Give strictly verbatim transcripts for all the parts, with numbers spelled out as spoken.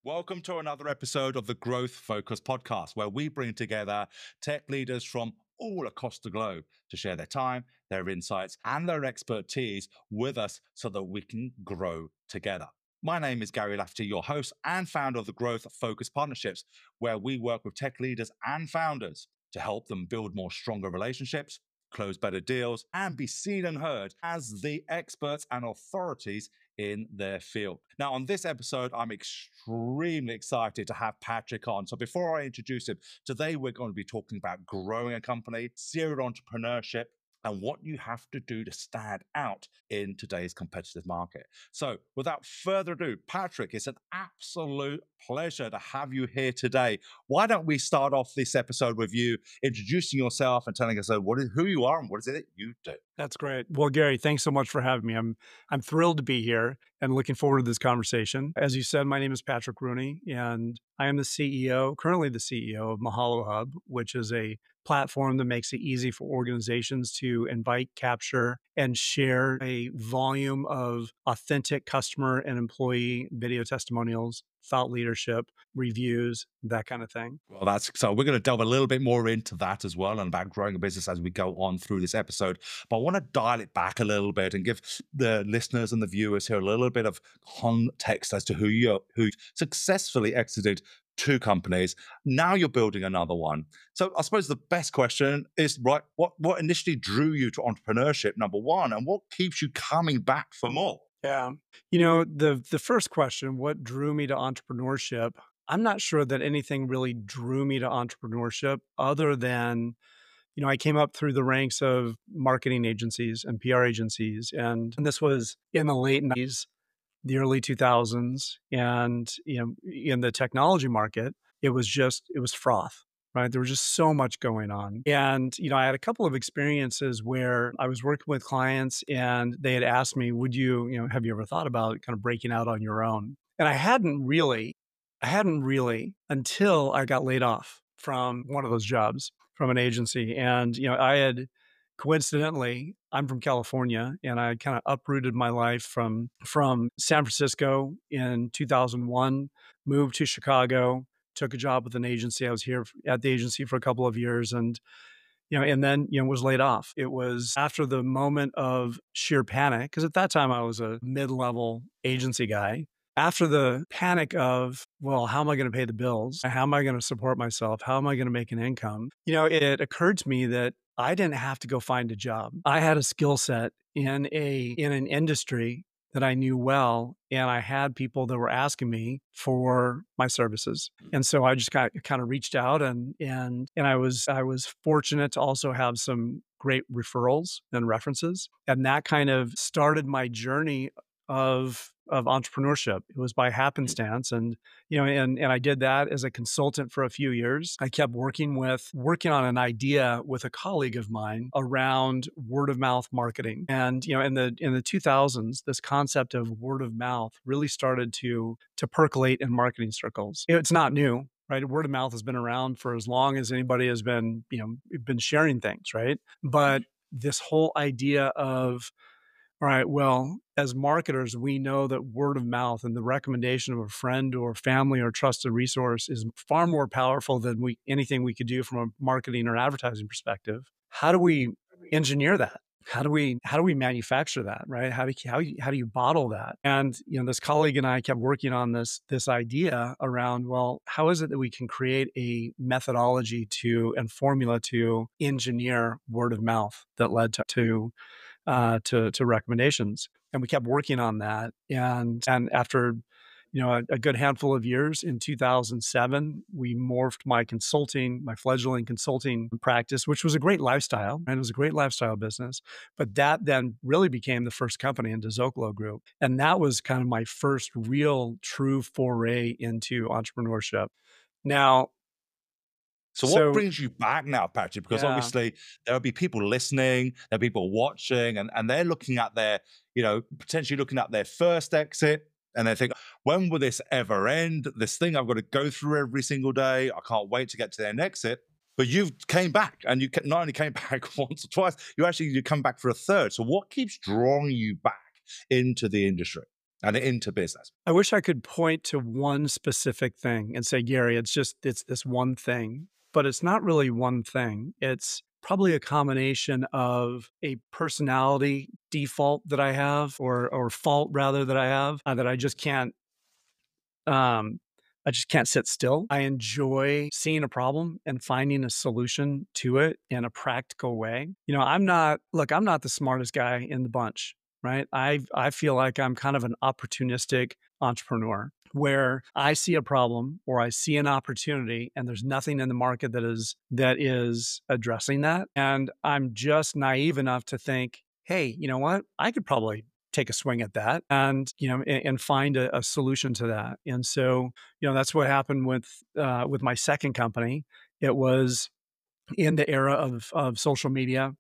Welcome to another episode of the Growth Focus podcast, where we bring together tech leaders from all across the globe to share their time, their insights, and their expertise with us so that we can grow together. My name is Gary Lafferty, your host and founder of the Growth Focus Partnerships, where we work with tech leaders and founders to help them build more stronger relationships, close better deals, and be seen and heard as the experts and authorities in their field. Now, on this episode, I'm extremely excited to have Patrick on. So before I introduce him, today we're going to be talking about growing a company, serial entrepreneurship, and what you have to do to stand out in today's competitive market. So without further ado, Patrick, it's an absolute pleasure to have you here today. Why don't we start off this episode with you introducing yourself and telling us uh, what is, who you are and what is it you do? That's great. Well, Gary, thanks so much for having me. I'm I'm thrilled to be here and looking forward to this conversation. As you said, my name is Patrick Rooney, and I am the C E O, currently the C E O of Mahalo Hub, which is a platform that makes it easy for organizations to invite, capture, and share a volume of authentic customer and employee video testimonials, thought leadership, reviews, that kind of thing. Well, that's so we're going to delve a little bit more into that as well and about growing a business as we go on through this episode. But I want to dial it back a little bit and give the listeners and the viewers here a little bit of context as to who you who successfully exited two companies. Now you're building another one. So I suppose the best question is, right, what what initially drew you to entrepreneurship, number one, and what keeps you coming back for more? Yeah. You know, the the first question, what drew me to entrepreneurship? I'm not sure that anything really drew me to entrepreneurship other than, you know, I came up through the ranks of marketing agencies and P R agencies. And, and this was in the late nineties, the early two thousands. And, you know, in the technology market, it was just, it was froth. Right. There was just so much going on. And, you know, I had a couple of experiences where I was working with clients and they had asked me, would you, you know, have you ever thought about kind of breaking out on your own? And I hadn't really, I hadn't really until I got laid off from one of those jobs from an agency. And, you know, I had coincidentally, I'm from California and I kind of uprooted my life from, from San Francisco in two thousand one, moved to Chicago, took a job with an agency. I was here at the agency for a couple of years and, you know, and then, you know, was laid off. It was after the moment of sheer panic, because at that time I was a mid-level agency guy. After the panic of, well, how am I going to pay the bills? How am I going to support myself? How am I going to make an income? You know, it occurred to me that I didn't have to go find a job. I had a skill set in a in an industry that I knew well, and I had people that were asking me for my services. And so I just got kind of reached out and and and I was I was fortunate to also have some great referrals and references. And that kind of started my journey of of entrepreneurship. It was by happenstance. And, you know, and and I did that as a consultant for a few years. I kept working with working on an idea with a colleague of mine around word of mouth marketing. And, you know, in the in the two thousands, this concept of word of mouth really started to to percolate in marketing circles. It's not new. Right. Word of mouth has been around for as long as anybody has been, you know, been sharing things. Right. But this whole idea of, all right, well, as marketers, we know that word of mouth and the recommendation of a friend or family or trusted resource is far more powerful than we anything we could do from a marketing or advertising perspective. How do we engineer that? How do we how do we manufacture that, right? How do you, how you, how do you bottle that? And you know, this colleague and I kept working on this this idea around, well, how is it that we can create a methodology to and formula to engineer word of mouth that led to, to uh, to to recommendations, and we kept working on that. And and after, you know, a, a good handful of years, in two thousand seven, we morphed my consulting, my fledgling consulting practice, which was a great lifestyle, and it was a great lifestyle business. But that then really became the first company into Zocalo Group, and that was kind of my first real, true foray into entrepreneurship. Now, So what so brings you back now, Patrick? Because yeah. obviously there'll be people listening, there'll be people watching, and, and they're looking at their, you know, potentially looking at their first exit, and they think, when will this ever end? This thing I've got to go through every single day. I can't wait to get to their next exit. But you've came back, and you ca- not only came back once or twice, you actually you come back for a third. So what keeps drawing you back into the industry? and into business? I wish I could point to one specific thing and say, Gary, it's just, it's this one thing, but it's not really one thing. It's probably a combination of a personality default that I have, or, or fault rather that I have, uh, that I just can't, um, I just can't sit still. I enjoy seeing a problem and finding a solution to it in a practical way. You know, I'm not, look, I'm not the smartest guy in the bunch, right? I I feel like I'm kind of an opportunistic entrepreneur where I see a problem or I see an opportunity and there's nothing in the market that is that is addressing that. And I'm just naive enough to think, hey, you know what? I could probably take a swing at that and, you know, and, and find a, a solution to that. And so, you know, that's what happened with uh, with my second company. It was in the era of of social media,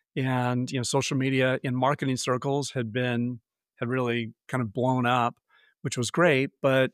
and you know, social media in marketing circles had been had really kind of blown up, which was great. But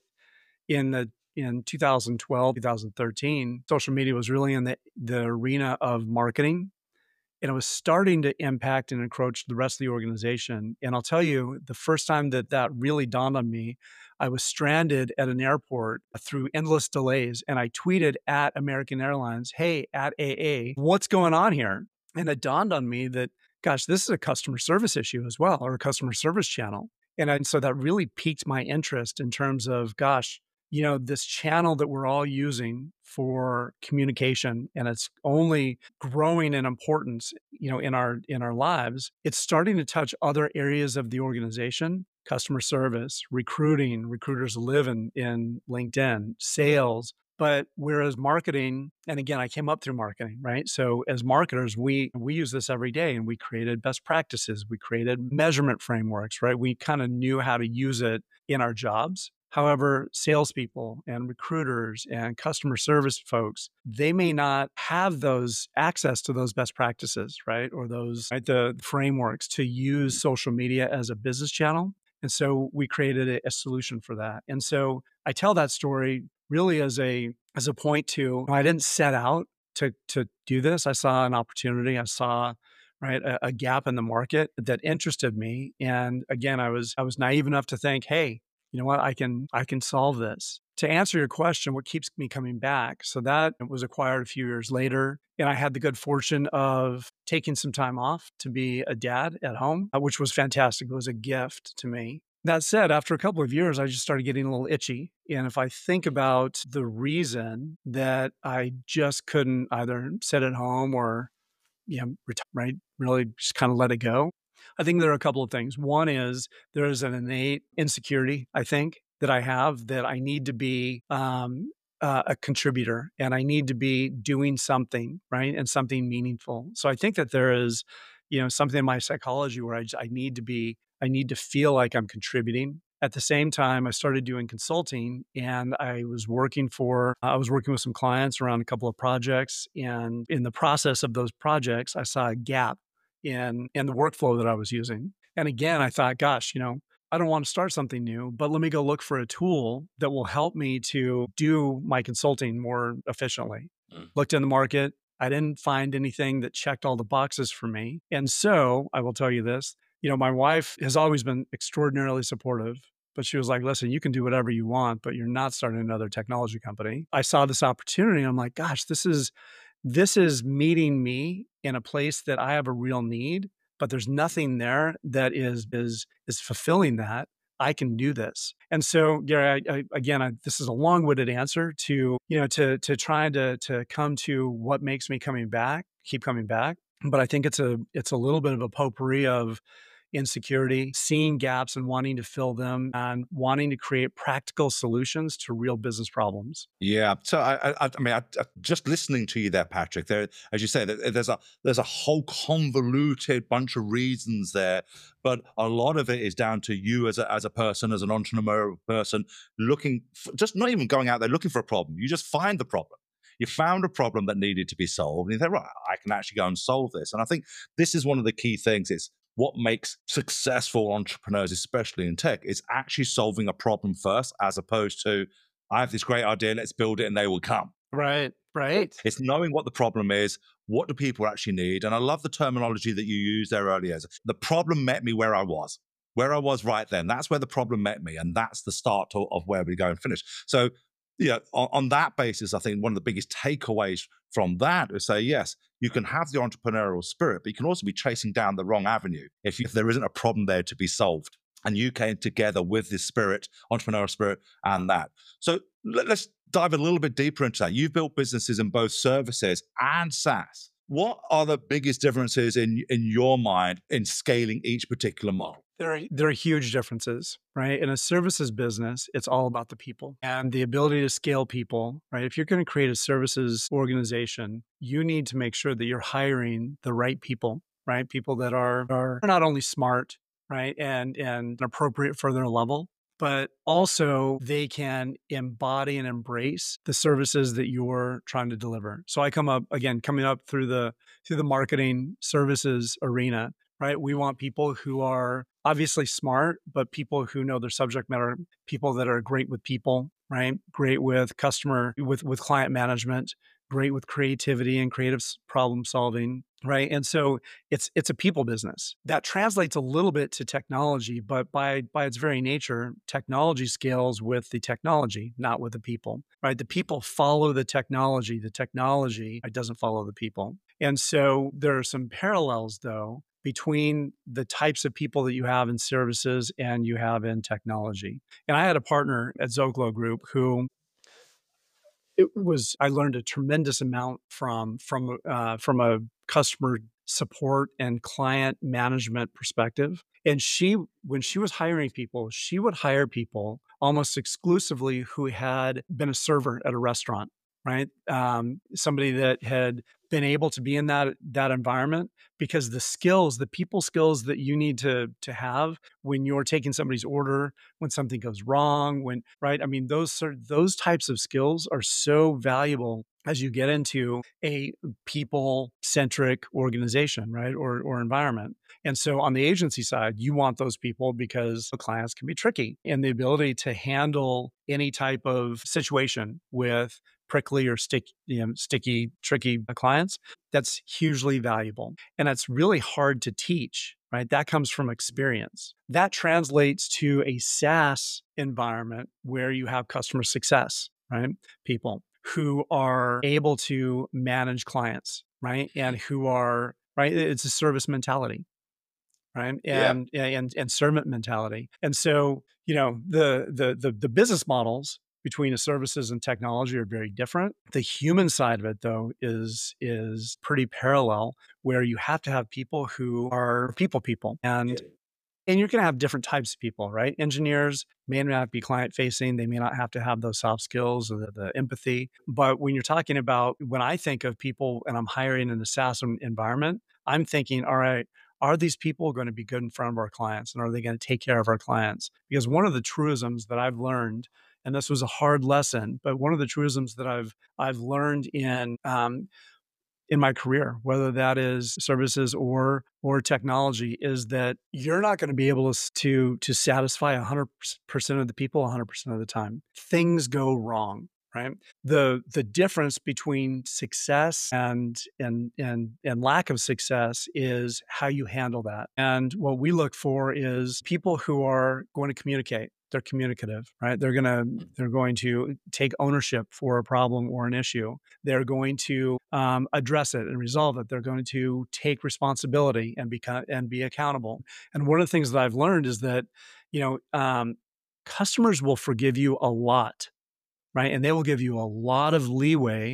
in the in two thousand twelve, two thousand thirteen, social media was really in the the arena of marketing, and it was starting to impact and encroach the rest of the organization. And I'll tell you, the first time that that really dawned on me, I was stranded at an airport through endless delays. And I tweeted at American Airlines, hey, at A A, what's going on here? And it dawned on me that, gosh, this is a customer service issue as well, or a customer service channel. And, I, and so that really piqued my interest in terms of, gosh, you know, this channel that we're all using for communication, and it's only growing in importance, you know, in our in our lives. It's starting to touch other areas of the organization: customer service, recruiting. Recruiters live in in LinkedIn, sales. But whereas marketing, and again, I came up through marketing, right? So as marketers, we we use this every day, and we created best practices, we created measurement frameworks, right? We kind of knew how to use it in our jobs. However, salespeople and recruiters and customer service folks, they may not have those access to those best practices, right? Or those, right, the frameworks to use social media as a business channel. And so we created a, a solution for that. And so I tell that story really as a as a point to, I didn't set out to to do this. I saw an opportunity. I saw, right, a, a gap in the market that interested me. And again, I was I was naive enough to think, hey, you know what, I can I can solve this. To answer your question, what keeps me coming back? So that was acquired a few years later, and I had the good fortune of taking some time off to be a dad at home, uh, which was fantastic. It was a gift to me. That said, after a couple of years, I just started getting a little itchy. And if I think about the reason that I just couldn't either sit at home or, you know, reti- right, really just kind of let it go, I think there are a couple of things. One is there is an innate insecurity, I think, that I have, that I need to be um, uh, a contributor and I need to be doing something, right, and something meaningful. So I think that there is, you know, something in my psychology where I, just, I need to be, I need to feel like I'm contributing. At the same time, I started doing consulting, and I was working for, I was working with some clients around a couple of projects. And in the process of those projects, I saw a gap in in the workflow that I was using. And again, I thought, gosh, you know, I don't want to start something new, but let me go look for a tool that will help me to do my consulting more efficiently. Mm. Looked in the market. I didn't find anything that checked all the boxes for me. And so I will tell you this, you know, my wife has always been extraordinarily supportive, but she was like, listen, you can do whatever you want, but you're not starting another technology company. I saw this opportunity. I'm like, gosh, this is this is meeting me in a place that I have a real need, but there's nothing there that is is is fulfilling that. I can do this. And so, Gary, I, I, again, I, this is a long-winded answer to, you know, to to trying to to come to what makes me coming back, keep coming back. But I think it's a it's a little bit of a potpourri of insecurity, seeing gaps and wanting to fill them, and wanting to create practical solutions to real business problems. Yeah. So I, I, I mean, I, I, just listening to you there, Patrick. There, as you say, there- there's a there's a whole convoluted bunch of reasons there, but a lot of it is down to you as a as a person, as an entrepreneurial person, looking for, just not even going out there looking for a problem. You just find the problem. You found a problem that needed to be solved, and you think, right, I can actually go and solve this. And I think this is one of the key things. It's what makes successful entrepreneurs, especially in tech, is actually solving a problem first, as opposed to, I have this great idea, let's build it and they will come. Right, right. It's knowing what the problem is, what do people actually need? And I love the terminology that you used there earlier. The problem met me where I was. where I was right then. That's where the problem met me. And that's the start of, of where we go and finish. So, yeah, on, on that basis, I think one of the biggest takeaways from that is say, yes, you can have the entrepreneurial spirit, but you can also be chasing down the wrong avenue if, you, if there isn't a problem there to be solved. And you came together with this spirit, entrepreneurial spirit, and that. So let, let's dive a little bit deeper into that. You've built businesses in both services and SaaS. What are the biggest differences in, in your mind in scaling each particular model? There are, there are huge differences, right? In a services business, it's all about the people and the ability to scale people, right? If you're going to create a services organization, you need to make sure that you're hiring the right people, right? People that are, are not only smart, right? And, and appropriate for their level, but also they can embody and embrace the services that you're trying to deliver. So I come up, again, coming up through the, through the marketing services arena, right? We want people who are obviously smart, but people who know their subject matter, people that are great with people, right? Great with customer, with, with client management, great with creativity and creative problem solving, right? And so it's it's a people business. That translates a little bit to technology, but by by its very nature, technology scales with the technology, not with the people, right? The people follow the technology. The technology it doesn't follow the people. And so there are some parallels, though, between the types of people that you have in services and you have in technology. And I had a partner at Zocalo Group who it was, I learned a tremendous amount from, from, uh, from a customer support and client management perspective. And she, when she was hiring people, she would hire people almost exclusively who had been a server at a restaurant, right? Um, somebody that had been able to be in that that environment, because the skills, the people skills that you need to to have when you're taking somebody's order, when something goes wrong, when right, I mean those sort those types of skills are so valuable as you get into a people centric organization, right, or or environment. And so on the agency side, you want those people because the clients can be tricky, and the ability to handle any type of situation with prickly or stick, you know, sticky, tricky clients, that's hugely valuable. And that's really hard to teach, right? That comes from experience. That translates to a SaaS environment where you have customer success, right? People who are able to manage clients, right? And who are, right? It's a service mentality, right? Yeah. And, and, and servant mentality. And so, you know, the, the, the, the business models between the services and technology are very different. The human side of it, though, is is pretty parallel, where you have to have people who are people people. And and you're going to have different types of people, right? Engineers may not be client facing. They may not have to have those soft skills or the, the empathy. But when you're talking about, when I think of people and I'm hiring in a SaaS environment, I'm thinking, all right, are these people going to be good in front of our clients? And are they going to take care of our clients? Because one of the truisms that I've learned, and this was a hard lesson, but one of the truisms that I've I've learned in um, in my career, whether that is services or or technology, is that you're not going to be able to to, to satisfy one hundred percent of the people one hundred percent of the time. Things go wrong, right? The the difference between success and and and and lack of success is how you handle that. And what we look for is people who are going to communicate. They're communicative, right? They're gonna they're going to take ownership for a problem or an issue. They're going to um, address it and resolve it. They're going to take responsibility and be and be accountable. And one of the things that I've learned is that, you know, um, customers will forgive you a lot, right? And they will give you a lot of leeway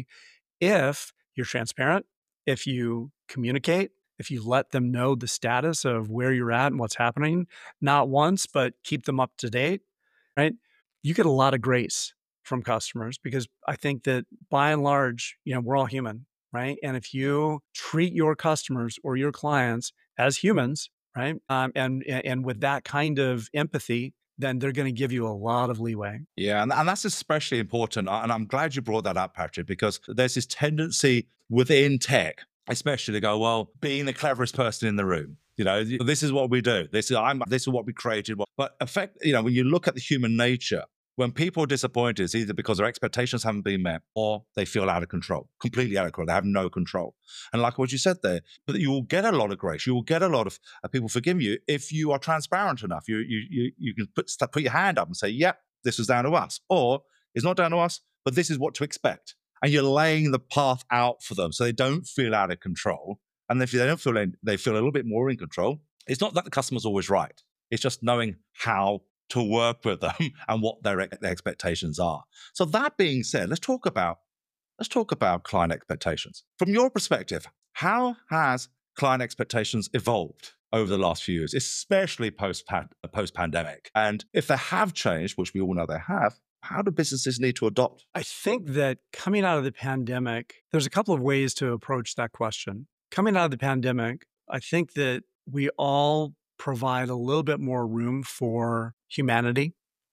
if you're transparent, if you communicate, if you let them know the status of where you're at and what's happening, not once, but keep them up to date, right? You get a lot of grace from customers, because I think that by and large, you know, we're all human, right? And if you treat your customers or your clients as humans, right, um, and and with that kind of empathy, then they're going to give you a lot of leeway. Yeah, and, and that's especially important. And I'm glad you brought that up, Patrick, because there's this tendency within tech, especially to go, well, being the cleverest person in the room. You know, this is what we do. This is I'm. This is what we created. But effect, you know, when you look at the human nature When people are disappointed, it's either because their expectations haven't been met or they feel out of control, completely out of control. They have no control. And like what you said there, but you will get a lot of grace. You will get a lot of uh, people forgiving you if you are transparent enough. You you you, you can put, put your hand up and say, yep, this was down to us. Or it's not down to us, but this is what to expect. And you're laying the path out for them so they don't feel out of control. And if they don't feel in, they feel a little bit more in control. It's not that the customer's always right. It's just knowing how to work with them and what their, their expectations are. So that being said, let's talk about let's talk about client expectations. From your perspective, how has client expectations evolved over the last few years, especially post post pandemic? And if they have changed, which we all know they have, how do businesses need to adopt? I think that coming out of the pandemic, there's a couple of ways to approach that question. Coming out of the pandemic, I think that we all provide a little bit more room for humanity,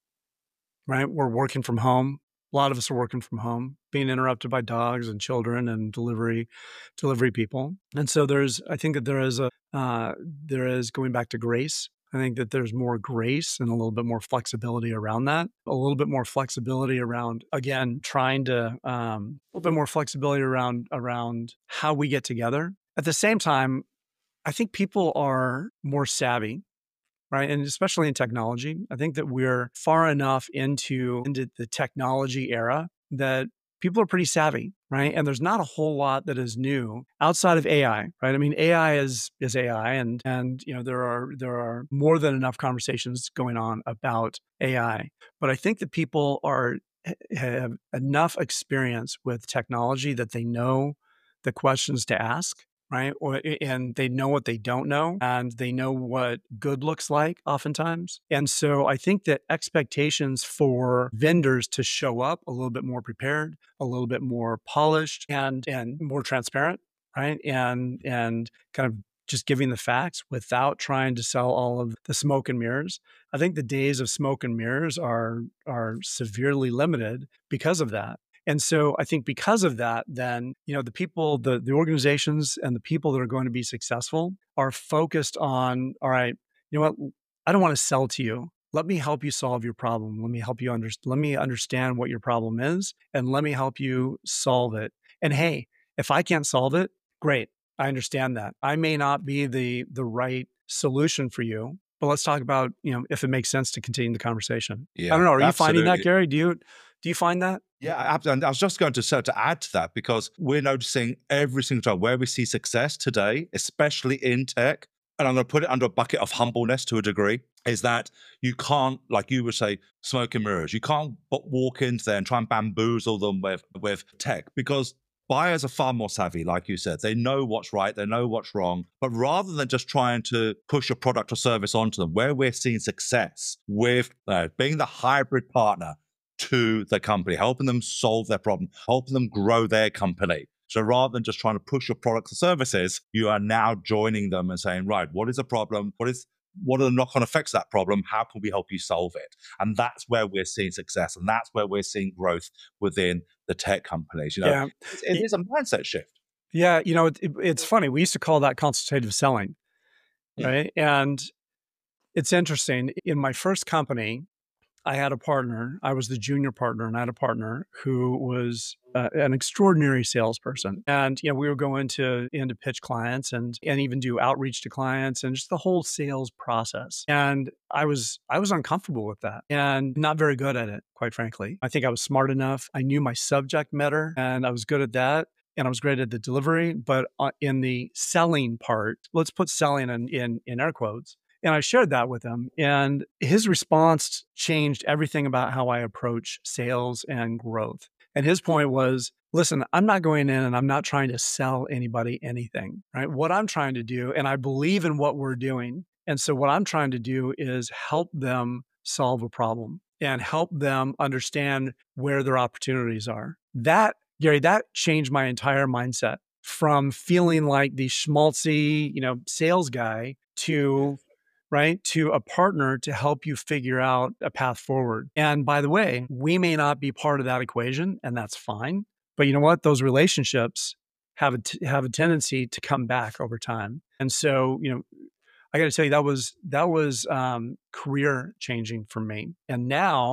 right? We're working from home. A lot of us are working from home, being interrupted by dogs and children and delivery, delivery people. And so there's, I think that there is a, uh, there is going back to grace. I think that there's more grace and a little bit more flexibility around that. A little bit more flexibility around, again, trying to, um, a little bit more flexibility around, around how we get together. At the same time, I think people are more savvy, right? And especially in technology, I think that we're far enough into, into the technology era that people are pretty savvy, right? And there's not a whole lot that is new outside of A I, right? I mean, A I is is A I, and and you know there are there are more than enough conversations going on about A I. But I think that people are have enough experience with technology that they know the questions to ask, right? Or, and they know what they don't know, and they know what good looks like oftentimes. And so I think that expectations for vendors to show up a little bit more prepared, a little bit more polished, and and more transparent, right? And and kind of just giving the facts without trying to sell all of the smoke and mirrors. I think the days of smoke and mirrors are are severely limited because of that. And so I think because of that, then, you know, the people, the, the organizations and the people that are going to be successful are focused on, all right, you know what, I don't want to sell to you. Let me help you solve your problem. Let me help you understand, let me understand what your problem is, and let me help you solve it. And hey, if I can't solve it, great. I understand that. I may not be the the right solution for you, but let's talk about, you know, if it makes sense to continue the conversation. Yeah, I don't know. Are you absolutely. finding that, Gary? Do you do you find that? Yeah, and I was just going to say to add to that, because we're noticing every single time where we see success today, especially in tech, and I'm going to put it under a bucket of humbleness to a degree, is that you can't, like you would say, smoke and mirrors. You can't walk into there and try and bamboozle them with, with tech, because buyers are far more savvy, like you said. They know what's right, they know what's wrong. But rather than just trying to push a product or service onto them, where we're seeing success with uh, being the hybrid partner to the company, helping them solve their problem, helping them grow their company. So rather than just trying to push your products or services, you are now joining them and saying, right, what is the problem? What is what are the knock-on effects of that problem? How can we help you solve it? And that's where we're seeing success. And that's where we're seeing growth within the tech companies. You know, Yeah. it, it is a mindset shift. Yeah. You know, it, it, it's funny. We used to call that consultative selling, right? And it's interesting. In my first company, I had a partner. I was the junior partner, and I had a partner who was uh, an extraordinary salesperson. And you know, we were going to into pitch clients and and even do outreach to clients and just the whole sales process. And I was I was uncomfortable with that and not very good at it, quite frankly. I think I was smart enough. I knew my subject matter, and I was good at that. And I was great at the delivery, but uh, in the selling part, let's put selling in in, in air quotes. And I shared that with him, and his response changed everything about how I approach sales and growth. And his point was, listen, I'm not going in and I'm not trying to sell anybody anything, right? What I'm trying to do, and I believe in what we're doing. And so what I'm trying to do is help them solve a problem and help them understand where their opportunities are. That, Gary, that changed my entire mindset from feeling like the schmaltzy, you know, sales guy to right? To a partner to help you figure out a path forward. And by the way, we may not be part of that equation, and that's fine. But you know what? Those relationships have a, t- have a tendency to come back over time. And so, you know, I got to tell you, that was, that was um, career changing for me. And now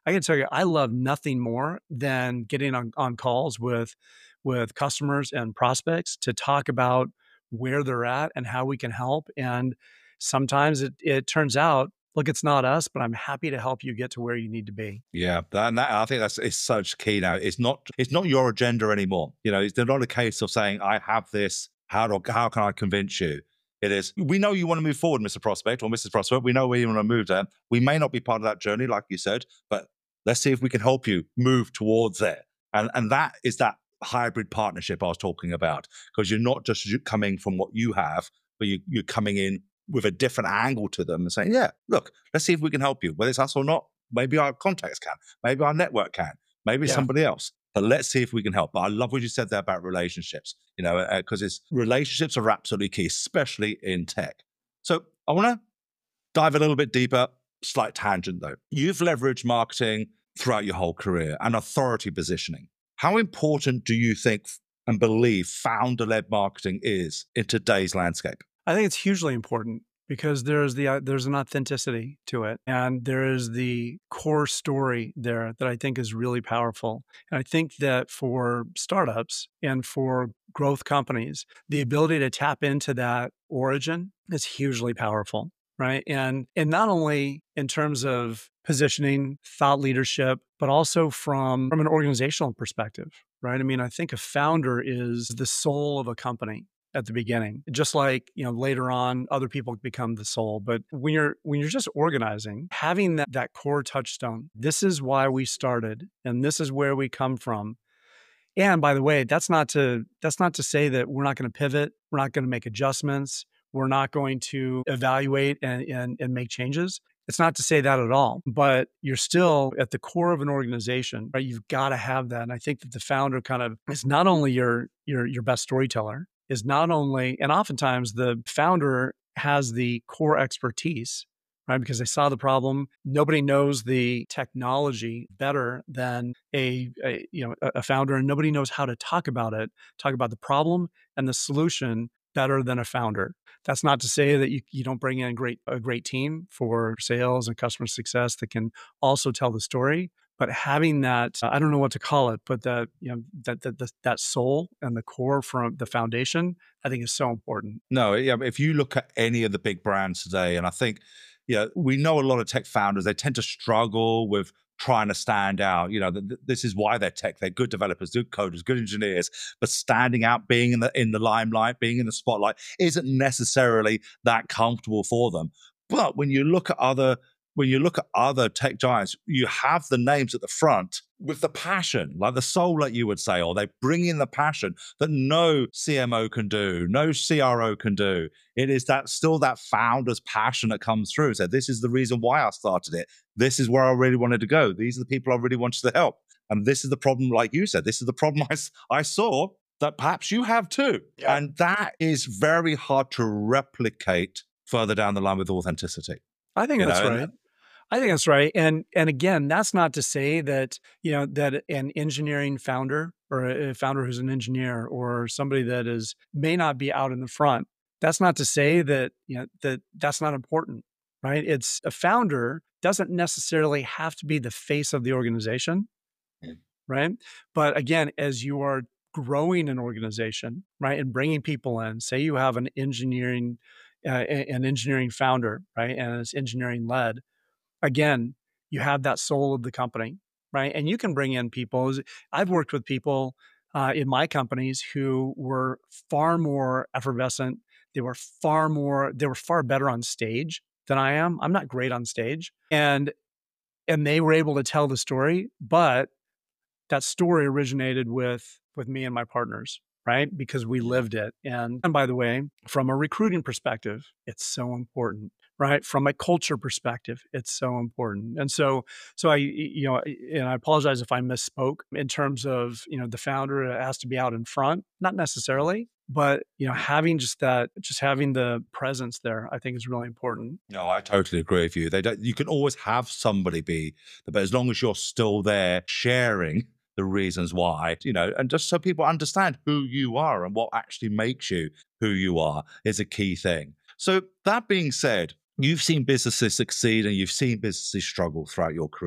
I can tell you, I love nothing more than getting on, on calls with with customers and prospects to talk about where they're at and how we can help. And sometimes it it turns out, look, it's not us, but I'm happy to help you get to where you need to be. Yeah, that, and that, I think that's it's such key now. It's not it's not your agenda anymore. You know, it's not a case of saying I have this. How do how can I convince you? It is. We know you want to move forward, Mister Prospect or Missus Prospect. We know where you want to move there. We may not be part of that journey, like you said, but let's see if we can help you move towards there. And and that is that hybrid partnership I was talking about, because you're not just coming from what you have, but you, you're coming in with a different angle to them and saying, yeah, look, let's see if we can help you, whether it's us or not. Maybe our contacts can, maybe our network can, maybe Yeah. somebody else. But let's see if we can help. But I love what you said there about relationships, you know, because uh, it's relationships are absolutely key, especially in tech. So I want to dive a little bit deeper, slight tangent though. You've leveraged marketing throughout your whole career and authority positioning. How important do you think and believe founder-led marketing is in today's landscape? I think it's hugely important because there's the uh, there's an authenticity to it, and there is the core story there that I think is really powerful. And I think that for startups and for growth companies, the ability to tap into that origin is hugely powerful, right? And and not only in terms of positioning, thought leadership, but also from from an organizational perspective, right? I mean, I think a founder is the soul of a company at the beginning, just like, you know, later on other people become the soul. But when you're when you're just organizing, having that that core touchstone, this is why we started and this is where we come from. And by the way, that's not to that's not to say that we're not going to pivot, we're not going to make adjustments, we're not going to evaluate and, and and make changes. It's not to say that at all, but you're still at the core of an organization, right? You've got to have that. And I think that the founder kind of is not only your your your best storyteller, is not only, and oftentimes the founder has the core expertise, right? Because they saw the problem. Nobody knows the technology better than a, a you know a founder, and nobody knows how to talk about it, talk about the problem and the solution better than a founder. That's not to say that you, you don't bring in great a great team for sales and customer success that can also tell the story. But having that, uh, I don't know what to call it, but that you know that that that, that soul and the core from the foundation, I think is so important. No, yeah, if you look at any of the big brands today, and I think, you know, we know a lot of tech founders, they tend to struggle with trying to stand out. You know, th- th- this is why they're tech. They're good developers, good coders, good engineers, but standing out, being in the in the limelight, being in the spotlight isn't necessarily that comfortable for them. But when you look at other when you look at other tech giants, you have the names at the front with the passion, like the soul, like you would say, or they bring in the passion that no C M O can do, no C R O can do. It is that still that founder's passion that comes through. So this is the reason why I started it. This is where I really wanted to go. These are the people I really wanted to help. And this is the problem, like you said, this is the problem I, I saw that perhaps you have too. Yeah. And that is very hard to replicate further down the line with authenticity. I think You that's know, right. and I think that's right. And and again, that's not to say that, you know, that an engineering founder or a founder who's an engineer or somebody that is may not be out in the front. That's not to say that, you know, that that's not important, right? It's a founder doesn't necessarily have to be the face of the organization, Mm. right? But again, as you are growing an organization, right, and bringing people in, say you have an engineering uh, a- an engineering founder, right, and it's engineering led, again, you have that soul of the company, right? And you can bring in people. I've worked with people uh, in my companies who were far more effervescent. They were far more, they were far better on stage than I am. I'm not great on stage. And and they were able to tell the story, but that story originated with with me and my partners, right? Because we lived it. And and by the way, from a recruiting perspective, it's so important, right? From a culture perspective, it's so important. And so so I you know, and I apologize if I misspoke in terms of, you know, the founder has to be out in front, not necessarily, but you know, having just that just having the presence there, I think is really important. No, I totally agree with you. They don't. You can always have somebody be, but as long as you're still there sharing the reasons why, you know, and just so people understand who you are and what actually makes you who you are is a key thing. So that being said, you've seen businesses succeed and you've seen businesses struggle throughout your career.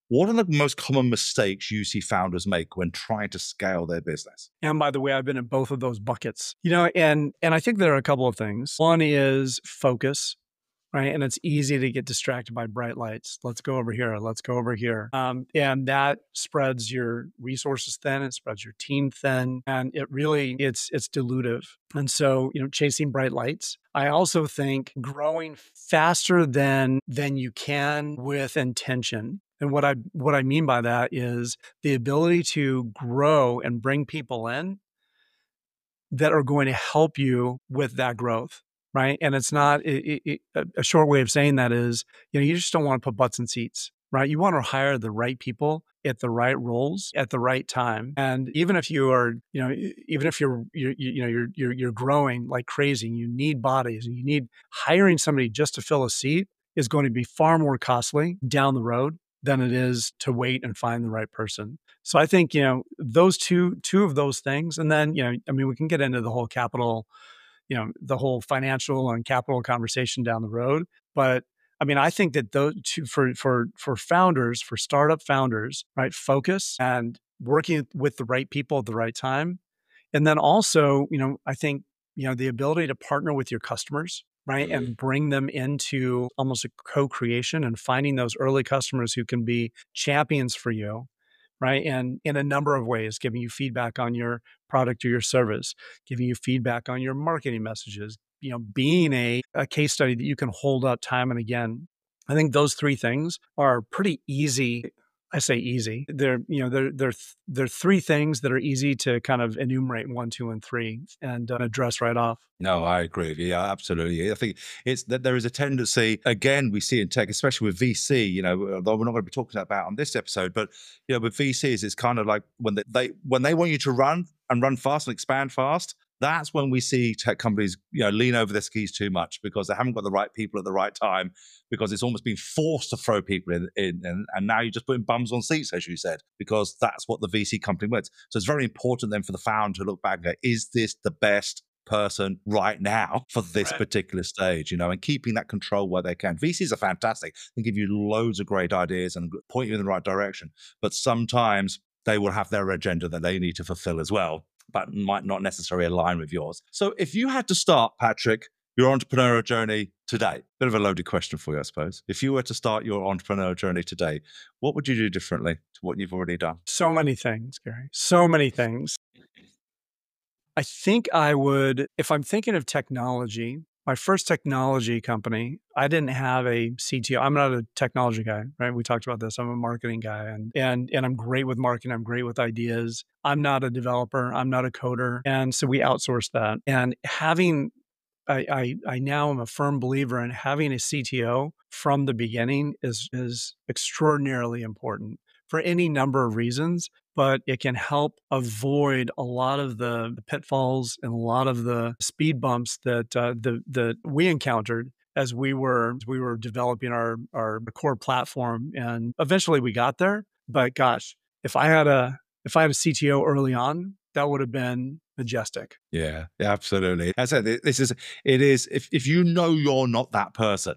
What are the most common mistakes you see founders make when trying to scale their business? And by the way, I've been in both of those buckets, you know, and and I think there are a couple of things. One is focus, right? And it's easy to get distracted by bright lights. Let's go over here. Let's go over here. Um, and that spreads your resources thin. It spreads your team thin, and it really it's it's dilutive. And so, you know, chasing bright lights. I also think growing faster than than you can with intention. And what I what I mean by that is the ability to grow and bring people in that are going to help you with that growth, right? And it's not it, it, it- a short way of saying that is, you know, you just don't want to put butts in seats, right? You want to hire the right people at the right roles at the right time. And even if you are, you know, e- even if you're, you you know, you're you're you're growing like crazy, and you need bodies, and you need hiring somebody just to fill a seat is going to be far more costly down the road than it is to wait and find the right person. So I think, you know, those two two of those things, and then, you know, I mean, we can get into the whole capital, you know, the whole financial and capital conversation down the road. But I mean, I think that those two for for for founders, for startup founders, right? Focus and working with the right people at the right time. And then also, you know, I think, you know, the ability to partner with your customers, right? And bring them into almost a co-creation and finding those early customers who can be champions for you, right? And in a number of ways, giving you feedback on your product or your service, giving you feedback on your marketing messages, you know, being a, a case study that you can hold up time and again. I think those three things are pretty easy. I say easy. They're, you know, they're, they're, th- they're three things that are easy to kind of enumerate one, two, and three and uh, address right off. No, I agree with you. Yeah, absolutely. I think it's that there is a tendency, again, we see in tech, especially with V C, you know, although we're not going to be talking about on this episode, but you know, with V Cs, it's kind of like when they, they when they want you to run and run fast and expand fast, that's when we see tech companies, you know, lean over their skis too much because they haven't got the right people at the right time, because it's almost been forced to throw people in, in and, and now you're just putting bums on seats, as you said, because that's what the V C company wants. So it's very important then for the founder to look back and go, is this the best person right now for this Right. particular stage, you know, and keeping that control where they can. V Cs are fantastic. They give you loads of great ideas and point you in the right direction. But sometimes they will have their agenda that they need to fulfill as well, but might not necessarily align with yours. So if you had to start, Patrick, your entrepreneurial journey today, bit of a loaded question for you, I suppose. If you were to start your entrepreneurial journey today, what would you do differently to what you've already done? So many things, Gary. So many things. I think I would, if I'm thinking of technology, my first technology company, I didn't have a C T O. I'm not a technology guy, right? We talked about this. I'm a marketing guy, and and and I'm great with marketing. I'm great with ideas. I'm not a developer. I'm not a coder, and so we outsourced that. And having I, I I now am a firm believer in having a C T O from the beginning is is extraordinarily important for any number of reasons, but it can help avoid a lot of the, the pitfalls and a lot of the speed bumps that uh, the that we encountered as we were as we were developing our our core platform. And eventually we got there. But gosh, if I had a if I had a C T O early on, that would have been majestic. Yeah, yeah, absolutely. As I said, it- this is it is if if you know you're not that person,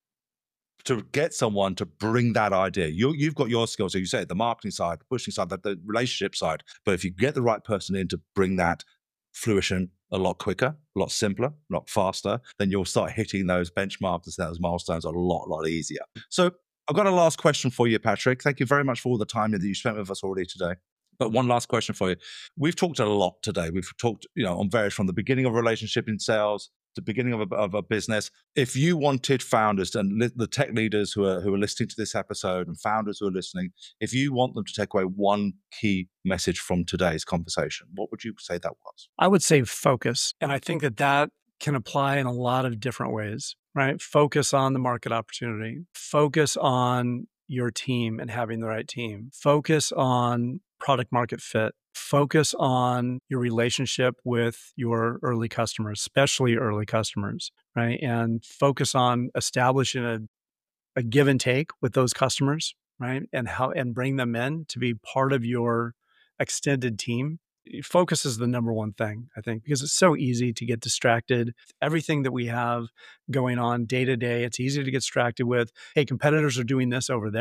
to get someone to bring that idea, you you've got your skills, as you said, the marketing side, the pushing side, the, the relationship side. But if you get the right person in to bring that fruition a lot quicker, a lot simpler, a lot faster, then you'll start hitting those benchmarks and those milestones a lot, lot easier. So I've got a last question for you, Patrick. Thank you very much for all the time that you spent with us already today. But one last question for you. We've talked a lot today. We've talked, you know, on various from the beginning of a relationship in sales, the beginning of a, of a business. If you wanted founders and li- the tech leaders who are who are listening to this episode and founders who are listening, if you want them to take away one key message from today's conversation, what would you say that was? I would say focus. And I think that that can apply in a lot of different ways, right? Focus on the market opportunity, focus on your team and having the right team, focus on product market fit, focus on your relationship with your early customers, especially early customers, right? And focus on establishing a, a give and take with those customers, right? And how, and bring them in to be part of your extended team. Focus is the number one thing, I think, because it's so easy to get distracted. Everything that we have going on day to day, it's easy to get distracted with, hey, competitors are doing this over there.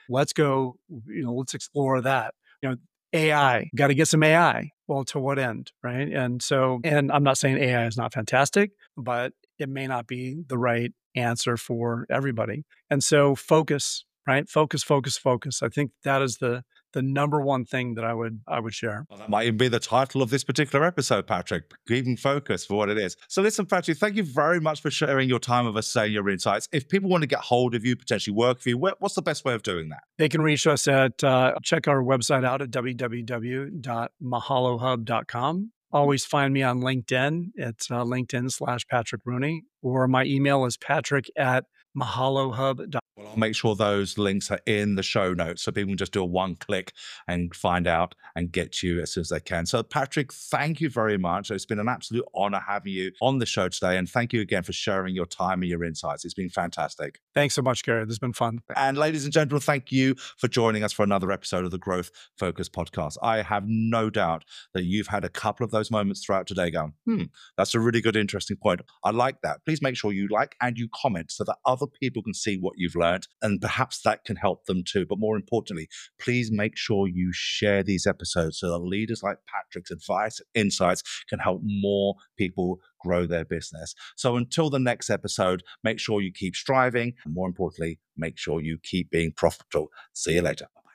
let's go, you know, let's explore that. You know, A I, got to get some A I. Well, to what end, right? And so, and I'm not saying A I is not fantastic, but it may not be the right answer for everybody. And so focus, right? Focus, focus, focus. I think that is the the number one thing that I would I would share. Well, that might even be the title of this particular episode, Patrick, keeping focus for what it is. So listen, Patrick, thank you very much for sharing your time with us, saying your insights. If people want to get hold of you, potentially work for you, what's the best way of doing that? They can reach us at, uh, check our website out at w w w dot mahalo hub dot com. Always find me on LinkedIn. It's uh, LinkedIn slash Patrick Rooney, or my email is patrick at mahalo hub dot com. Well, I'll make sure those links are in the show notes so people can just do a one click and find out and get you as soon as they can. So, Patrick, thank you very much. It's been an absolute honor having you on the show today. And thank you again for sharing your time and your insights. It's been fantastic. Thanks so much, Gary. This has been fun. And ladies and gentlemen, thank you for joining us for another episode of the Growth Focus podcast. I have no doubt that you've had a couple of those moments throughout today going, hmm, that's a really good, interesting point. I like that. Please make sure you like and you comment so that other people can see what you've learned, and perhaps that can help them too. But more importantly, please make sure you share these episodes so that leaders like Patrick's advice and insights can help more people grow their business. So until the next episode, make sure you keep striving, and more importantly, make sure you keep being profitable. See you later.